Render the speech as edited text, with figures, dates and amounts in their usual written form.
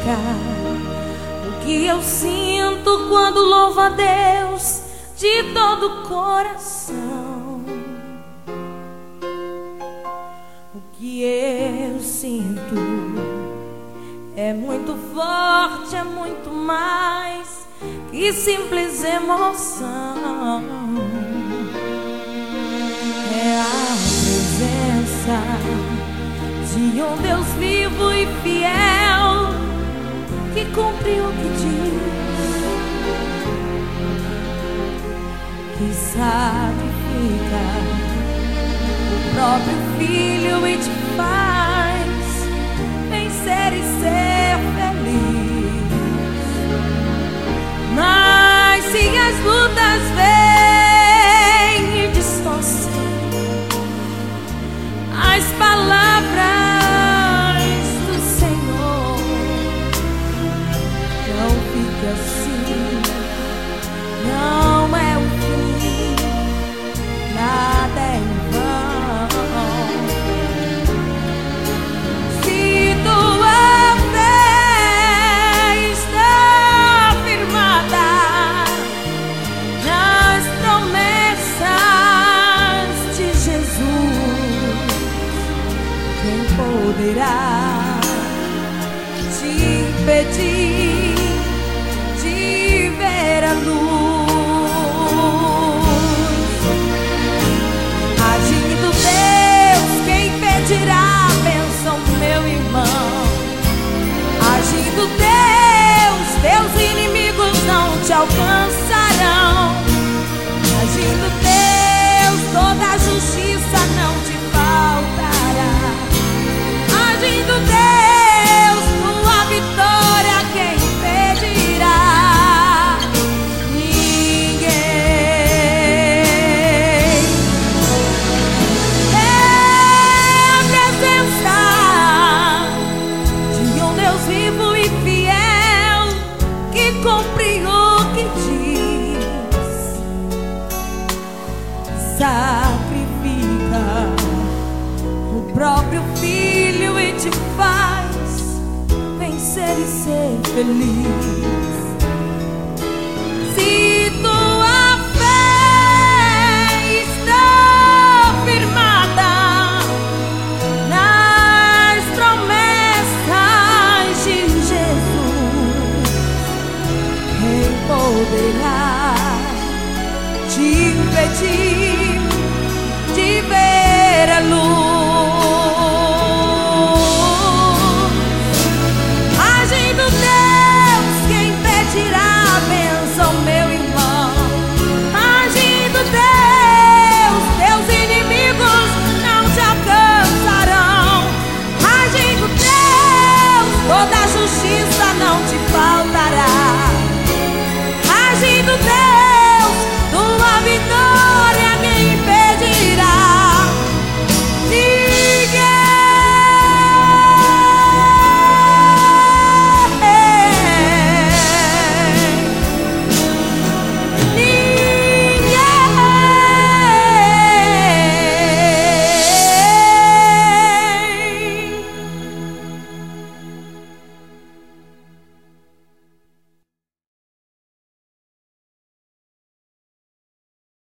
explicar o que eu sinto quando louvo a Deus de todo o coração. O que eu sinto é muito forte, é muito mais que simples emoção. É a presença de um Deus vivo e fiel que cumpre o que diz, que sacrifica o próprio Filho e te faz vencer e ser feliz. Mas se as lutas vêm e distorcem as palavras do Senhor, não fique assim, não é o fim, nada é em vão. Se tua fé está firmada nas promessas de Jesus, quem poderá te impedir de ver a luz? Agindo Deus, quem impedirá a bênção, meu irmão? Agindo Deus, teus inimigos não te alcançarão. Agindo Deus, toda a justiça não te faltará. Agindo Deus, tua vitória quem impedirá? Ninguém. É a presença de um Deus vivo e fiel que cumpre o que diz, sacrifica o próprio Filho e te faz vencer e ser feliz.